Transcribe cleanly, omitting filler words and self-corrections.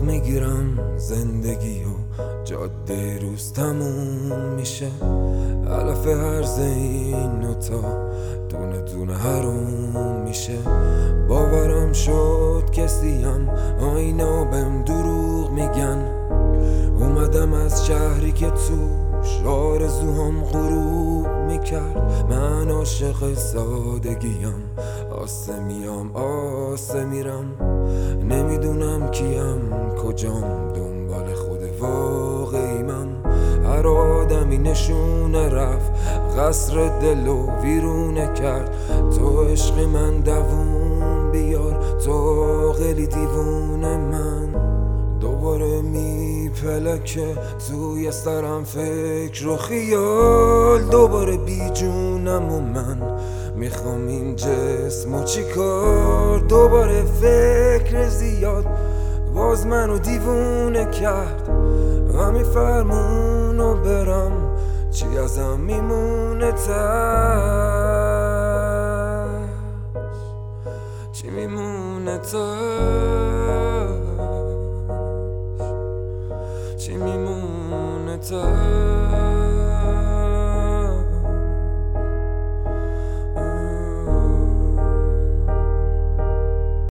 میگیرم زندگی و جاده روز تموم میشه. علف هرز این نوتا دونه دونه حروم میشه. باورم شد کسیم آینا بهم دروغ میگن. اومدم از شهری که توش آرزوهام غروب میکرد. من عاشق سادگیم، آسه میام آسه میرم. نمیدونم کیم کجام، دنبال خود واقعیمم. هر آدمی نشونه رفت، قصر دلو ویرونه کرد. تو عشق من دووم بیار، تو عاقلی دیوونه من. دوباره میپلکه توی سرم فکر و خیال. دوباره بی جونم و من میخوام این جسم و چی کار. دوباره فکر زیاد باز منو دیوونه کرد. همین فرمونو برم چی ازم میمونه تاش، چی میمونه تاش، چی میمونه تاش.